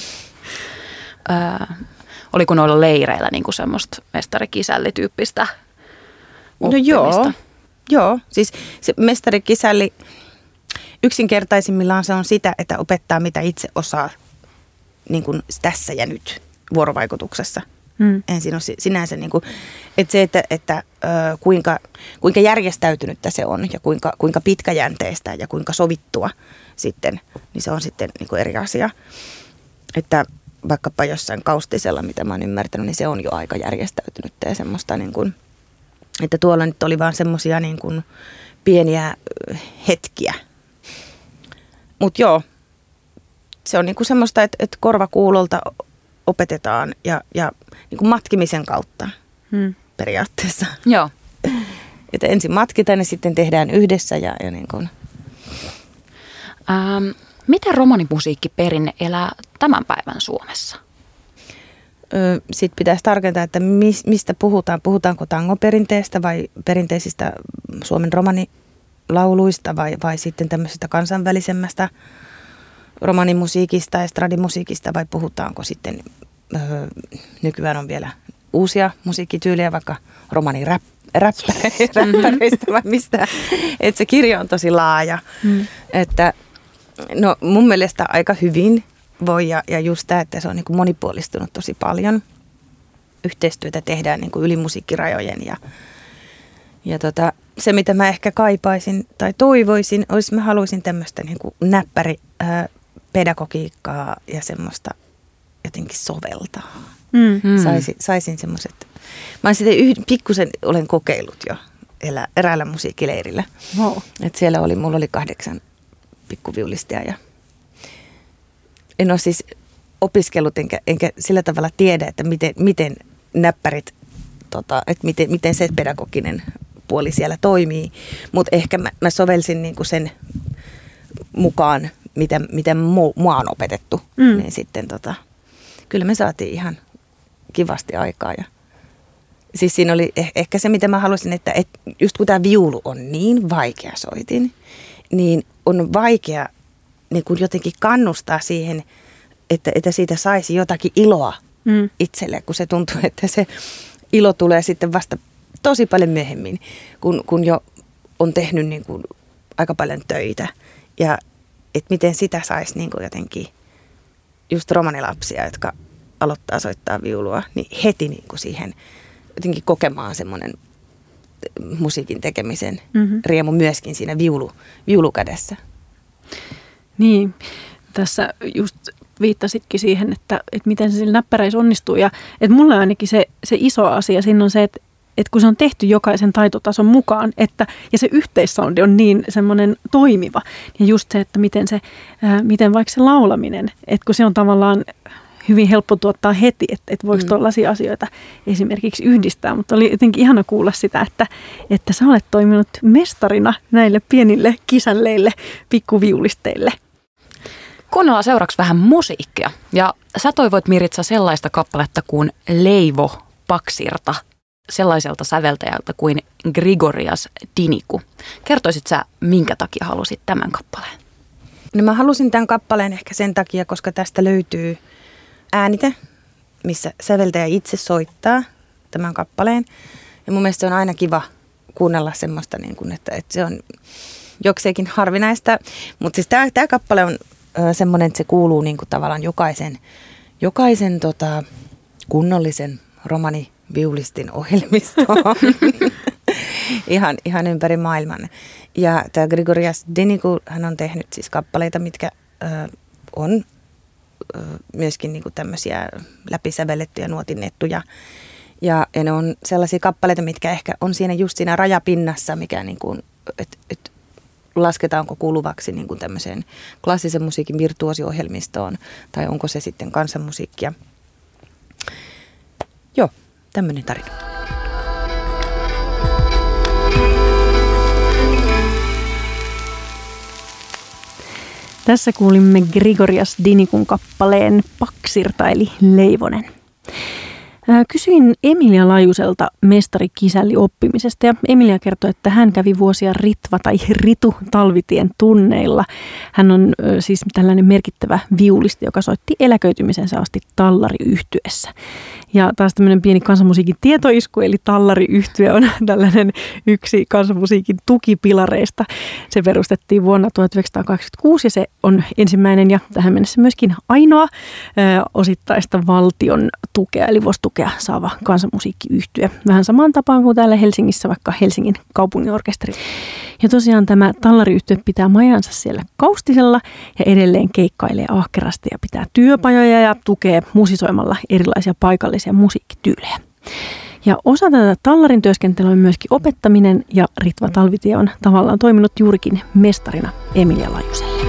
Speaker 4: Oliko noilla leireillä niin kuin semmoista mestarikisälli-tyyppistä
Speaker 8: oppimista? No joo. Siis se mestarikisälli yksinkertaisimmillaan se on sitä, että opettaa mitä itse osaa niin kuin tässä ja nyt vuorovaikutuksessa. Ensin on sinänsä, niin kuin, että se, että kuinka järjestäytynyttä se on ja kuinka pitkäjänteistä ja kuinka sovittua sitten, niin se on sitten niin kuin eri asia. Että vaikkapa jossain kaustisella, mitä mä oon ymmärtänyt, niin se on jo aika järjestäytynyttä ja semmoista, niin kuin, että tuolla nyt oli vaan semmoisia niin kuin pieniä hetkiä. Mutta joo, se on niin kuin semmoista, että korvakuulolta opetetaan ja niin kuin matkimisen kautta periaatteessa.
Speaker 4: Joo.
Speaker 8: Että ensin matkitaan ja sitten tehdään yhdessä ja niin kuin.
Speaker 4: Miten romanimusiikkiperinne elää tämän päivän Suomessa?
Speaker 8: Sitten pitäisi tarkentaa, että mistä puhutaan. Puhutaanko tangoperinteestä vai perinteisistä Suomen romanilauluista vai sitten tämmöisestä kansainvälisemmästä romanimusiikista ja stradimusiikista vai puhutaanko sitten, nykyään on vielä uusia musiikkityyliä, vaikka romaniräppäreistä vai mistä. Että se kirjo on tosi laaja. Että no mun mielestä aika hyvin voi ja just tämä, että se on niin kuin monipuolistunut tosi paljon. Yhteistyötä tehdään niin kuin yli musiikkirajojen ja se mitä mä ehkä kaipaisin tai toivoisin, mä haluaisin tämmöistä niin kuin näppäripedagogiikkaa ja semmoista jotenkin soveltaa. Saisin semmoiset. Mä oon sitten pikkusen olen kokeillut jo eräällä musiikkileirillä. Wow. Et siellä mulla oli 8 pikkuviulistia ja en ole siis opiskellut enkä sillä tavalla tiedä, että miten näppärit, että miten se pedagoginen puoli siellä toimii, mutta ehkä mä sovelsin niinku sen mukaan, miten mua on opetettu, niin sitten kyllä me saatiin ihan kivasti aikaa ja siis siinä oli ehkä se, mitä mä halusin, että just kun tämä viulu on niin vaikea soitin, niin on vaikea niin kuin jotenkin kannustaa siihen, että siitä saisi jotakin iloa itselle, kun se tuntuu, että se ilo tulee sitten vasta tosi paljon myöhemmin, kun jo on tehnyt niin kuin aika paljon töitä. Ja että miten sitä saisi niin kuin jotenkin just romanilapsia, jotka aloittaa soittaa viulua, niin heti niin kuin siihen jotenkin kokemaan semmoinen musiikin tekemisen riemu myöskin siinä viulukädessä.
Speaker 5: Niin, tässä just viittasitkin siihen, että miten se sillä näppäräis onnistuu. Ja että mulle ainakin se iso asia siinä on se, että kun se on tehty jokaisen taitotason mukaan, ja se yhteissoundi on niin semmoinen toimiva. Ja just se, että miten vaikka se laulaminen, että kun se on tavallaan hyvin helppo tuottaa heti, että voiko tuollaisia asioita esimerkiksi yhdistää. Mutta oli jotenkin ihana kuulla sitä, että sä olet toiminut mestarina näille pienille kisälleille, pikkuviulisteille.
Speaker 4: Kuunnellaan seuraavaksi vähän musiikkia. Ja sä toivoit, Miritsa, sellaista kappaletta kuin Leivo Paksirta, sellaiselta säveltäjältä kuin Grigorias Diniku. Kertoisit sä, minkä takia halusit tämän kappaleen?
Speaker 8: No mä halusin tämän kappaleen ehkä sen takia, koska tästä löytyy äänite, missä säveltäjä itse soittaa tämän kappaleen. Ja mun mielestä se on aina kiva kuunnella semmoista, niin kuin, että se on jokseenkin harvinaista. Mutta siis tämä kappale on semmoinen, että se kuuluu niin kuin tavallaan jokaisen kunnollisen romaniviulistin ohjelmistoon ihan ympäri maailman. Ja tämä Grigorias Diniku, hän on tehnyt siis kappaleita, mitkä on myöskin niin kuin tämmöisiä läpisävellettyjä, nuotinnettuja. Ja ne on sellaisia kappaleita, mitkä ehkä on just siinä rajapinnassa, mikä niin kuin, että lasketaanko kuuluvaksi niin kuin tämmöiseen klassisen musiikin virtuosiohjelmistoon, tai onko se sitten kansanmusiikkia. Joo, tämmöinen tarina.
Speaker 5: Tässä kuulimme Grigorias Dinikun kappaleen Paksirta eli Leivonen. Kysyin Emilia Lajuselta mestari-kisälli-oppimisesta ja Emilia kertoi, että hän kävi vuosia Ritva- tai Ritu-talvitien tunneilla. Hän on siis tällainen merkittävä viulisti, joka soitti eläköitymisensä asti tallariyhtyeessä. Ja taas tämmöinen pieni kansanmusiikin tietoisku, eli tallariyhtye on tällainen yksi kansanmusiikin tukipilareista. Se perustettiin vuonna 1926 ja se on ensimmäinen ja tähän mennessä myöskin ainoa osittaista valtion tukea, eli VOS-tukea saava kansanmusiikkiyhtye. Vähän samaan tapaan kuin täällä Helsingissä vaikka Helsingin kaupunginorkesteri. Ja tosiaan tämä tallariyhtye pitää majansa siellä Kaustisella ja edelleen keikkailee ahkerasti ja pitää työpajoja ja tukee musisoimalla erilaisia paikallisia musiikkityylejä. Ja osa tätä tallarin työskentelyä on myöskin opettaminen ja Ritva Talvitie on tavallaan toiminut juurikin mestarina Emilia Lajuselle.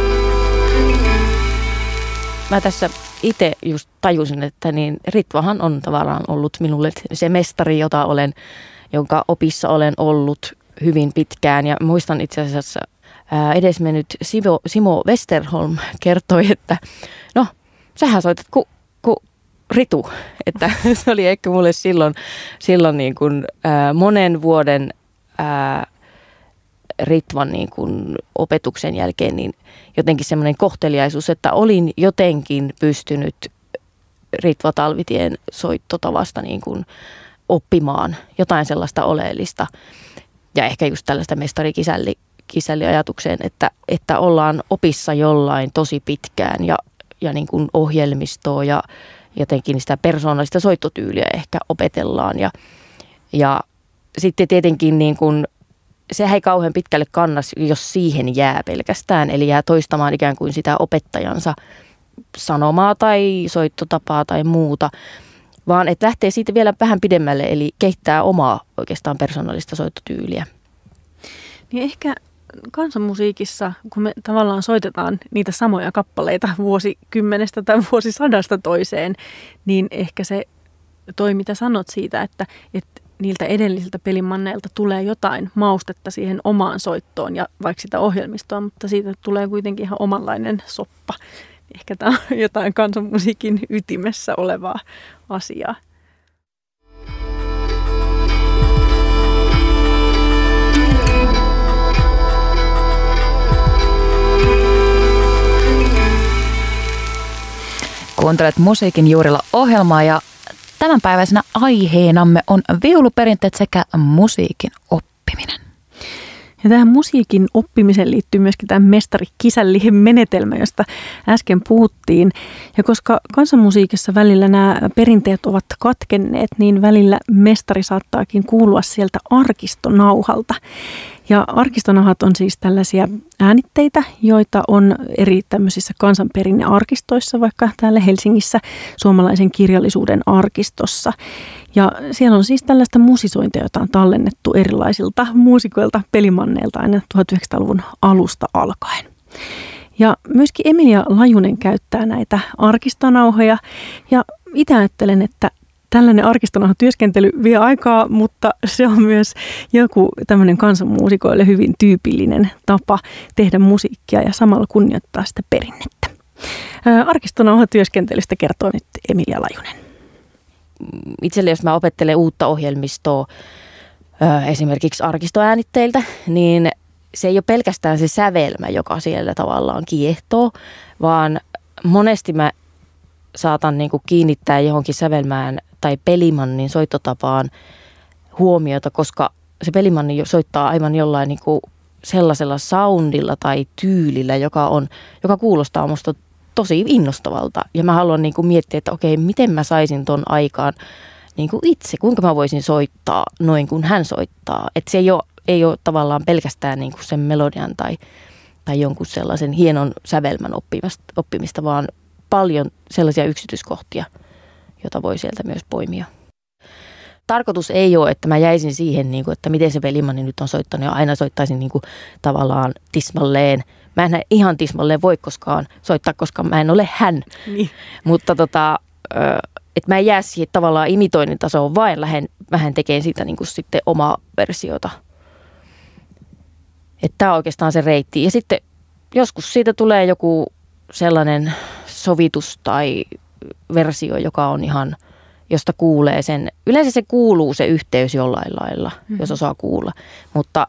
Speaker 7: Mä tässä itse just tajusin, että niin Ritvahan on tavallaan ollut minulle se mestari, jonka opissa olen ollut hyvin pitkään. Ja muistan itse asiassa edesmennyt Simo Westerholm kertoi, että no, sähän soitat ku Ritu. Että se oli ehkä mulle silloin niin kuin, monen vuoden Ritvan niin kuin opetuksen jälkeen niin jotenkin semmoinen kohteliaisuus, että olin jotenkin pystynyt Ritva Talvitien soittotavasta niin kuin oppimaan jotain sellaista oleellista. Ja ehkä just tällaista mestarikisälli-ajatukseen, että ollaan opissa jollain tosi pitkään ja niin kuin ohjelmistoa ja jotenkin sitä persoonallista soittotyyliä ehkä opetellaan. Ja sitten tietenkin niin kuin sehän ei kauhean pitkälle kannas, jos siihen jää pelkästään, eli jää toistamaan ikään kuin sitä opettajansa sanomaa tai soittotapaa tai muuta, vaan että lähtee siitä vielä vähän pidemmälle, eli kehittää omaa oikeastaan persoonallista soittotyyliä.
Speaker 5: Niin ehkä kansanmusiikissa, kun me tavallaan soitetaan niitä samoja kappaleita vuosikymmenestä tai vuosisadasta toiseen, niin ehkä se toi, mitä sanot siitä, että niiltä edellisiltä pelimanneilta tulee jotain maustetta siihen omaan soittoon ja vaikka sitä ohjelmistoa, mutta siitä tulee kuitenkin ihan omanlainen soppa. Ehkä tämä on jotain kansanmusiikin ytimessä olevaa asiaa.
Speaker 4: Kuuntelet Musiikin juurilla -ohjelmaa ja tämänpäiväisenä aiheenamme on viuluperinteet sekä musiikin oppiminen.
Speaker 5: Ja tähän musiikin oppimiseen liittyy myöskin tämä mestari-kisälli-menetelmä, josta äsken puhuttiin. Ja koska kansanmusiikissa välillä nämä perinteet ovat katkenneet, niin välillä mestari saattaakin kuulua sieltä arkistonauhalta. Ja arkistonauhat on siis tällaisia äänitteitä, joita on eri tämmöisissä kansanperinnearkistoissa, vaikka täällä Helsingissä suomalaisen kirjallisuuden arkistossa. Ja siellä on siis tällaista musisointia, jota on tallennettu erilaisilta muusikoilta, pelimanneilta aina 1900-luvun alusta alkaen. Ja myöskin Emilia Lajunen käyttää näitä arkistonauhoja ja itse ajattelen, että tällainen arkistonauhatyöskentely vie aikaa, mutta se on myös joku tämmöinen kansanmuusikoille hyvin tyypillinen tapa tehdä musiikkia ja samalla kunnioittaa sitä perinnettä. Arkistonauhatyöskentelystä kertoo nyt Emilia Lajunen.
Speaker 7: Itselle, jos mä opettelen uutta ohjelmistoa esimerkiksi arkistoäänitteiltä, niin se ei ole pelkästään se sävelmä, joka siellä tavallaan kiehtoo, vaan monesti mä saatan niin kuin kiinnittää johonkin sävelmään tai pelimannin soittotapaan huomiota, koska se pelimanni soittaa aivan jollain niin kuin sellaisella soundilla tai tyylillä, joka kuulostaa musta tosi innostavalta. Ja mä haluan niin kuin miettiä, että okei, miten mä saisin ton aikaan niin kuin itse, kuinka mä voisin soittaa noin kuin hän soittaa. Että se ei ole tavallaan pelkästään niin kuin sen melodian tai jonkun sellaisen hienon sävelmän oppimista, vaan paljon sellaisia yksityiskohtia, jota voi sieltä myös poimia. Tarkoitus ei ole, että mä jäisin siihen, että miten se pelimanni nyt on soittanut ja aina soittaisin tavallaan tismalleen. Mä en ihan tismalleen voi koskaan soittaa, koska mä en ole hän. Niin. Mutta että mä en jää siihen tavallaan imitoinnin tasoon, vaan vähän tekemään siitä sitten omaa versiota. Että tämä on oikeastaan se reitti. Ja sitten joskus siitä tulee joku sellainen sovitus tai versio, joka on ihan, josta kuulee sen. Yleensä se kuuluu se yhteys jollain lailla, jos osaa kuulla. Mutta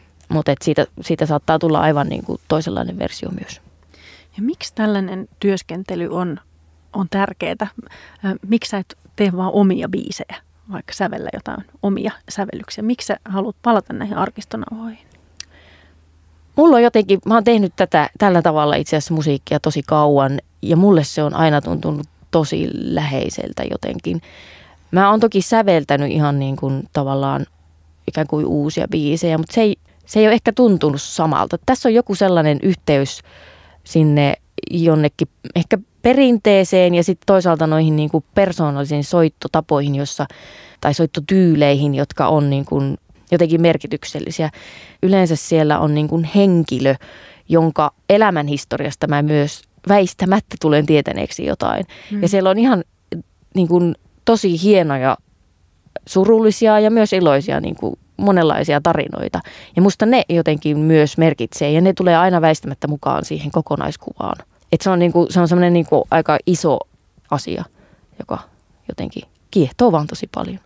Speaker 7: siitä saattaa tulla aivan niin kuin toisenlainen versio myös.
Speaker 5: Ja miksi tällainen työskentely on tärkeää? Miksi sä et tee vaan omia biisejä, vaikka sävellä jotain omia sävellyksiä? Miksi sä haluat palata näihin arkistonauhoihin?
Speaker 7: Mulla on jotenkin, mä oon tehnyt tällä tavalla itse asiassa musiikkia tosi kauan ja mulle se on aina tuntunut tosi läheiseltä jotenkin. Mä oon toki säveltänyt ihan niin kuin tavallaan ikään kuin uusia biisejä, mutta se ei ole ehkä tuntunut samalta. Tässä on joku sellainen yhteys sinne jonnekin ehkä perinteeseen ja sitten toisaalta noihin niin kuin persoonallisiin soittotapoihin tai soittotyyleihin, jotka on niin kuin jotenkin merkityksellisiä. Yleensä siellä on niin kuin henkilö, jonka elämänhistoriasta mä myös väistämättä tulen tietäneeksi jotain. Ja siellä on ihan niin kuin tosi hienoja, surullisia ja myös iloisia niin kuin monenlaisia tarinoita. Ja musta ne jotenkin myös merkitsee ja ne tulee aina väistämättä mukaan siihen kokonaiskuvaan. Että se on semmoinen niin kuin aika iso asia, joka jotenkin kiehtoo vaan tosi paljon.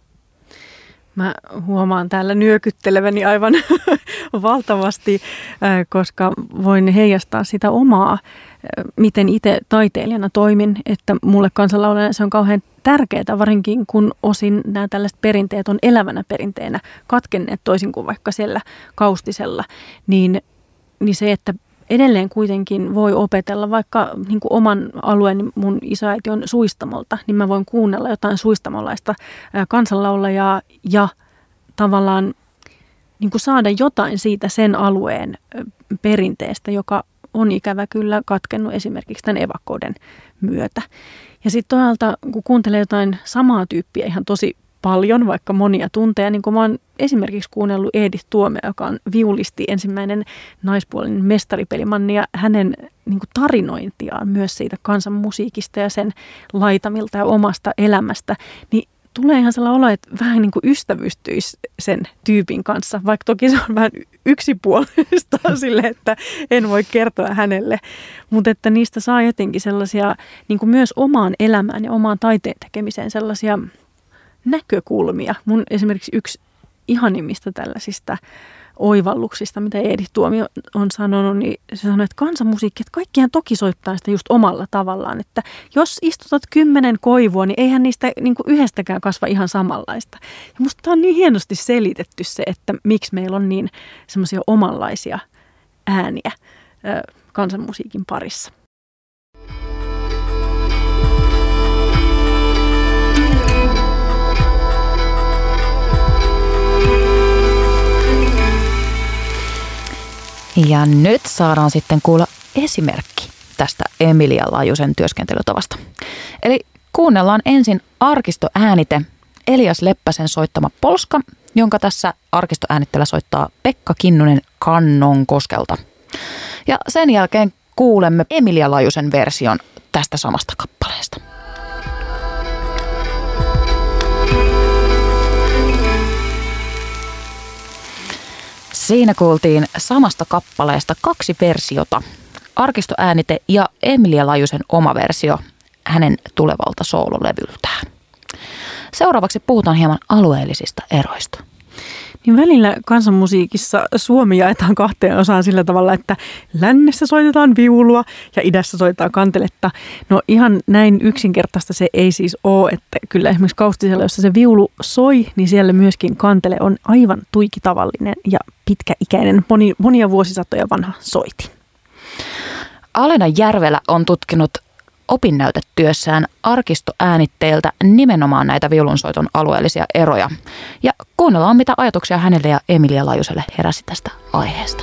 Speaker 5: Mä huomaan täällä nyökytteleväni aivan valtavasti, koska voin heijastaa sitä omaa, miten itse taiteilijana toimin, että mulle kansanlaulajana se on kauhean tärkeää, varsinkin kun osin nämä tällaiset perinteet on elävänä perinteenä katkenneet toisin kuin vaikka siellä Kaustisella, niin se, että edelleen kuitenkin voi opetella vaikka niin kuin oman alueen, mun isoäiti on Suistamolta, niin mä voin kuunnella jotain suistamolaista kansanlaulajaa ja tavallaan niin kuin saada jotain siitä sen alueen perinteestä, joka on ikävä kyllä katkennut esimerkiksi tämän evakkouden myötä. Ja sitten toisaalta, kun kuuntelee jotain samaa tyyppiä ihan tosi paljon, vaikka monia tunteja, niin kun mä oon esimerkiksi kuunnellut Edith Tuomea, joka on viulisti ensimmäinen naispuolinen mestaripelimanni ja hänen niin kuin tarinointiaan myös siitä kansanmusiikista ja sen laitamilta ja omasta elämästä, niin tulee ihan sellainen olo, että vähän niin kuin ystävystyisi sen tyypin kanssa, vaikka toki se on vähän yksipuolista sille, että en voi kertoa hänelle, mutta että niistä saa jotenkin sellaisia niin kuin myös omaan elämään ja omaan taiteen tekemiseen sellaisia näkökulmia. Mun esimerkiksi yksi ihanimmista tällaisista oivalluksista, mitä Edith Tuomio on sanonut, niin se sanoi, että kansanmusiikki, että kaikkihan toki soittaa sitä just omalla tavallaan, että jos istutat 10 koivua, niin eihän niistä niin kuin yhdestäkään kasva ihan samanlaista. Ja musta tämä on niin hienosti selitetty se, että miksi meillä on niin semmoisia omanlaisia ääniä kansanmusiikin parissa.
Speaker 4: Ja nyt saadaan sitten kuulla esimerkki tästä Emilia Lajusen työskentelytavasta. Eli kuunnellaan ensin arkistoäänite Elias Leppäsen soittama polska, jonka tässä arkistoäänitteellä soittaa Pekka Kinnunen Kannonkoskelta. Ja sen jälkeen kuulemme Emilia Lajusen version tästä samasta kappaleesta. Siinä kuultiin samasta kappaleesta 2 versiota, arkistoäänite ja Emilia Lajusen oma versio hänen tulevalta soololevyltään. Seuraavaksi puhutaan hieman alueellisista eroista.
Speaker 5: Niin välillä kansanmusiikissa Suomi jaetaan 2 osaan sillä tavalla, että lännessä soitetaan viulua ja idässä soitetaan kanteletta. No ihan näin yksinkertaista se ei siis ole, että kyllä esimerkiksi Kaustisella, jossa se viulu soi, niin siellä myöskin kantele on aivan tuikitavallinen ja pitkäikäinen, monia vuosisatoja vanha soiti.
Speaker 4: Alena Järvelä on tutkinut opinnäytetyössään arkistoäänitteiltä nimenomaan näitä viulunsoiton alueellisia eroja. Ja kuunnellaan, mitä ajatuksia hänelle ja Emilia Lajuselle heräsi tästä aiheesta.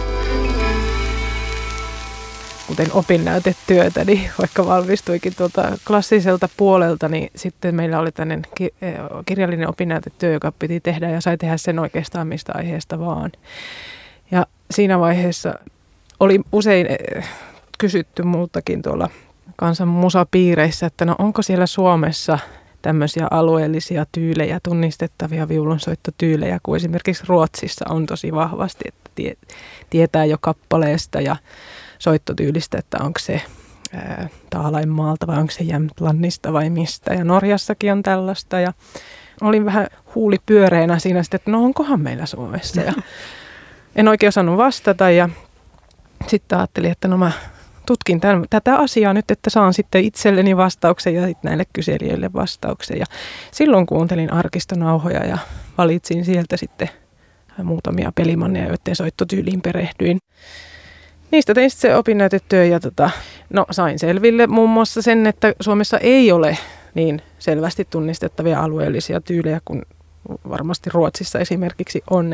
Speaker 6: Kuten opinnäytetyötä, niin vaikka valmistuikin tuolta klassiselta puolelta, niin sitten meillä oli tämmöinen kirjallinen opinnäytetyö, joka piti tehdä ja sai tehdä sen oikeastaan mistä aiheesta vaan. Ja siinä vaiheessa oli usein kysytty multakin tuolla kansan musapiireissä, että no onko siellä Suomessa tämmöisiä alueellisia tyylejä, tunnistettavia viulunsoittotyylejä, kuin esimerkiksi Ruotsissa on tosi vahvasti, että tietää jo kappaleesta ja soittotyylistä, että onko se Taalainmaalta vai onko se Jämtlannista vai mistä. Ja Norjassakin on tällaista ja olin vähän huulipyöreänä siinä sitten, että no onkohan meillä Suomessa. Ja en oikein osannut vastata ja sitten ajattelin, että no mä tutkin tätä asiaa nyt, että saan sitten itselleni vastauksen ja sitten näille kyselijöille vastauksen. Ja silloin kuuntelin arkistonauhoja ja valitsin sieltä sitten muutamia pelimanneja, joiden soittotyyliin perehdyin. Niistä tein sitten se opinnäytetyö ja sain selville muun muassa sen, että Suomessa ei ole niin selvästi tunnistettavia alueellisia tyylejä kuin varmasti Ruotsissa esimerkiksi on,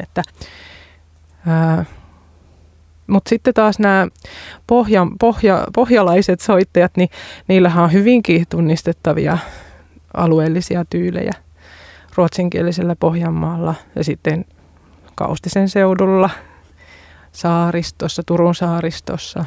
Speaker 6: mutta sitten taas nämä pohjalaiset soittajat, niin niillähän on hyvinkin tunnistettavia alueellisia tyylejä ruotsinkielisellä Pohjanmaalla ja sitten Kaustisen seudulla, saaristossa, Turun saaristossa.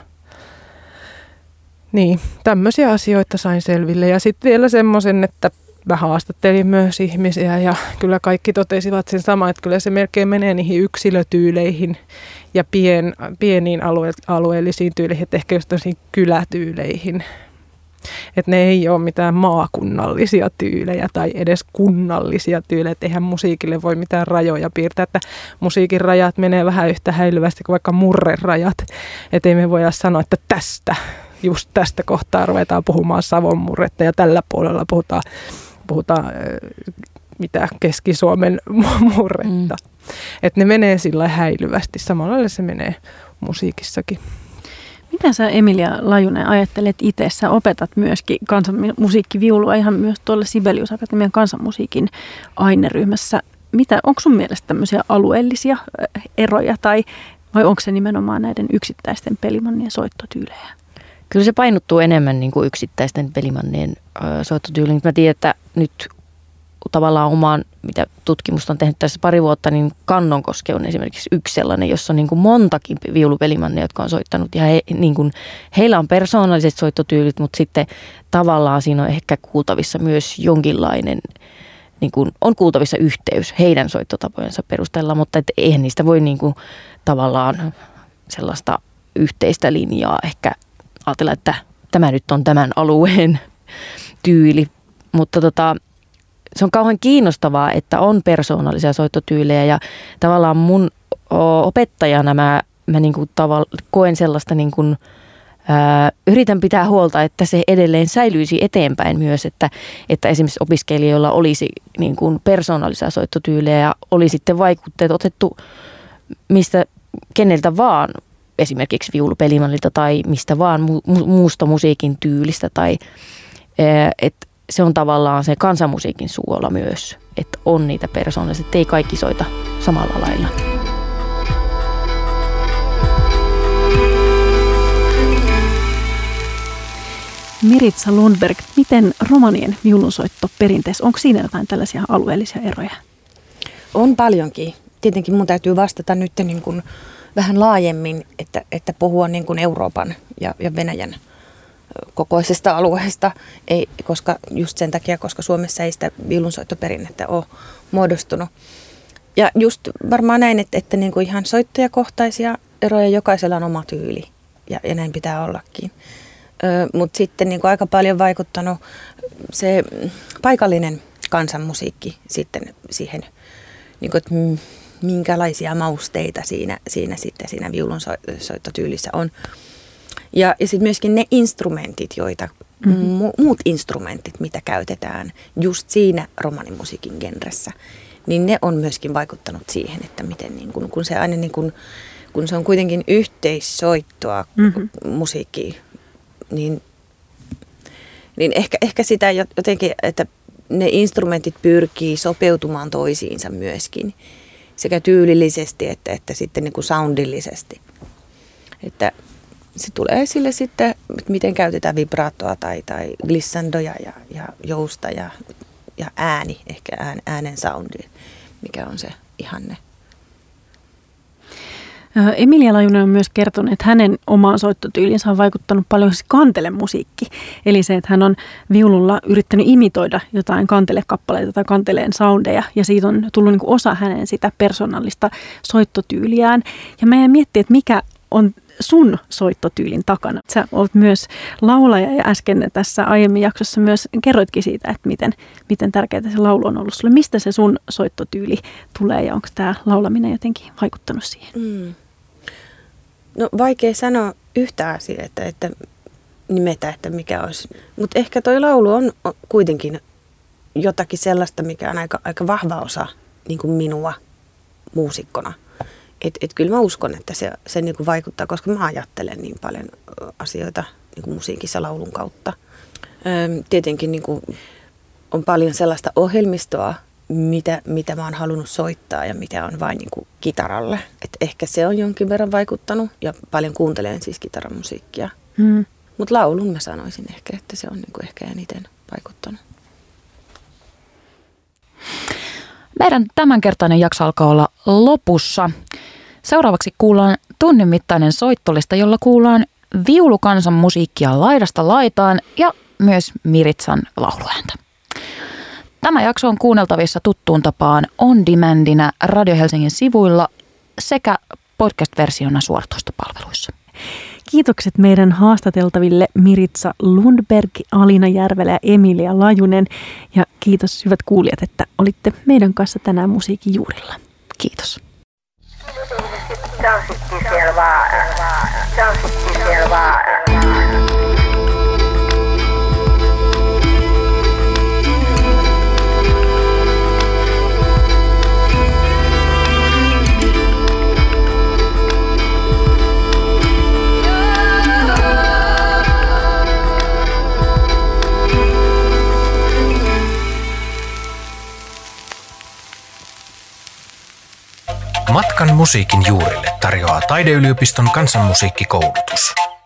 Speaker 6: Niin, tämmöisiä asioita sain selville ja sitten vielä semmoisen, että mä haastattelin myös ihmisiä ja kyllä kaikki totesivat sen saman, että kyllä se melkein menee niihin yksilötyyleihin ja pieniin alueellisiin tyyleihin, että ehkä just tosi kylätyyleihin. Että ne ei ole mitään maakunnallisia tyylejä tai edes kunnallisia tyylejä, että eihän musiikille voi mitään rajoja piirtää, että musiikin rajat menee vähän yhtä häilyvästi kuin vaikka murrerajat, että ei me voida sanoa, että just tästä kohtaa ruvetaan puhumaan Savon murretta ja tällä puolella puhutaan mitä Keski-Suomen murretta. Että ne menee sillä häilyvästi. Samalla lailla se menee musiikissakin.
Speaker 5: Mitä sä, Emilia Lajunen, ajattelet itse? Sä opetat myöskin kansanmusiikkiviulua ihan myös tuolla Sibelius Akatemian kansanmusiikin aineryhmässä. Onko sun mielestä tämmöisiä alueellisia eroja vai onko se nimenomaan näiden yksittäisten pelimannien soittotyylejä?
Speaker 7: Kyllä se painottuu enemmän niin kuin yksittäisten pelimannien soittotyyliin. Mä tiedän, että nyt tavallaan omaan, mitä tutkimusta on tehnyt tässä 2 vuotta, niin Kannonkoski on esimerkiksi yksi sellainen, jossa on niin kuin montakin viulupelimanneja, jotka on soittanut. Ja heillä on persoonalliset soittotyylit, mutta sitten tavallaan siinä on ehkä kuultavissa myös jonkinlainen, niin kuin on kuultavissa yhteys heidän soittotapojensa perusteella, mutta eihän niistä voi niin kuin tavallaan sellaista yhteistä linjaa ehkä ajatella, että tämä nyt on tämän alueen tyyli, mutta se on kauhean kiinnostavaa, että on persoonallisia soittotyylejä ja tavallaan mun opettajana mä niin kuin koen sellaista niin kuin, yritän pitää huolta, että se edelleen säilyisi eteenpäin myös, että esimerkiksi opiskelijoilla olisi niin kuin persoonallisia soittotyylejä ja oli sitten vaikutteet otettu keneltä vaan, esimerkiksi viulupelimallilta tai mistä vaan muusta musiikin tyylistä. Tai, että se on tavallaan se kansanmusiikin suola myös, että on niitä persoonallisia, että ei kaikki soita samalla lailla.
Speaker 5: Miritsa Lundberg, miten romanien viulunsoitto perinteessä, onko siinä jotain tällaisia alueellisia eroja?
Speaker 8: On paljonkin. Tietenkin mun täytyy vastata nyt niin kuin vähän laajemmin, että puhua niin kuin Euroopan ja Venäjän kokoisesta alueesta, koska just sen takia, koska Suomessa ei sitä viulunsoittoperinnettä ole muodostunut. Ja just varmaan näin, että niin kuin ihan soittajakohtaisia eroja, jokaisella on oma tyyli ja näin pitää ollakin. Mutta sitten niin kuin aika paljon vaikuttanut se paikallinen kansanmusiikki sitten siihen, niin kuin, että minkälaisia mausteita siinä viulunsoittotyylissä on. Ja sitten myöskin ne instrumentit, joita, muut instrumentit, mitä käytetään just siinä romanimusiikin genressä, niin ne on myöskin vaikuttanut siihen, että miten niin kun se aina niin kun se on kuitenkin yhteissoittoa musiikkia, niin ehkä sitä jotenkin, että ne instrumentit pyrkii sopeutumaan toisiinsa myöskin, sekä tyylillisesti että sitten niin kuin soundillisesti. Että se tulee esille sitten, että miten käytetään vibraattoa tai glissandoja ja jousta ja ääni, ehkä äänen soundi, mikä on se ihanne.
Speaker 5: Emilia Lajunen on myös kertonut, että hänen omaan soittotyylinsä on vaikuttanut paljon siis kantelemusiikki. Eli se, että hän on viululla yrittänyt imitoida jotain kantelekappaleita tai kanteleen soundeja. Ja siitä on tullut niin kuin osa hänen sitä persoonallista soittotyyliään. Ja mä jäin miettimään, että mikä on sun soittotyylin takana. Sä olet myös laulaja ja äsken tässä aiemmin jaksossa myös kerroitkin siitä, että miten tärkeää se laulu on ollut sulle. Mistä se sun soittotyyli tulee ja onko tämä laulaminen jotenkin vaikuttanut siihen?
Speaker 8: No vaikea sanoa yhtä asiaa, että nimetä, että mikä olisi. Mutta ehkä toi laulu on kuitenkin jotakin sellaista, mikä on aika vahva osa niin kuin minua muusikkona. Et kyllä mä uskon, että se niin kuin vaikuttaa, koska mä ajattelen niin paljon asioita niin kuin musiikissa laulun kautta. Tietenkin niin kuin on paljon sellaista ohjelmistoa, mitä mä oon halunnut soittaa ja mitä on vain niin kuin kitaralle. Et ehkä se on jonkin verran vaikuttanut ja paljon kuuntelen siis kitaramusiikkia. Mutta laulun mä sanoisin ehkä, että se on niin kuin ehkä eniten vaikuttanut.
Speaker 4: Meidän tämänkertainen jakso alkaa olla lopussa. Seuraavaksi kuullaan tunnin mittainen soittolista, jolla kuullaan viulukansan musiikkia laidasta laitaan ja myös Miritsan lauluääntä. Tämä jakso on kuunneltavissa tuttuun tapaan on demandina Radio Helsingin sivuilla sekä podcast-versiona suoratoistopalveluissa.
Speaker 5: Kiitokset meidän haastateltaville Miritsa Lundberg, Alina Järvelä ja Emilia Lajunen. Ja kiitos hyvät kuulijat, että olitte meidän kanssa tänään Musiikin juurilla. Kiitos.
Speaker 1: Matkan musiikin juurille tarjoaa Taideyliopiston kansanmusiikkikoulutus.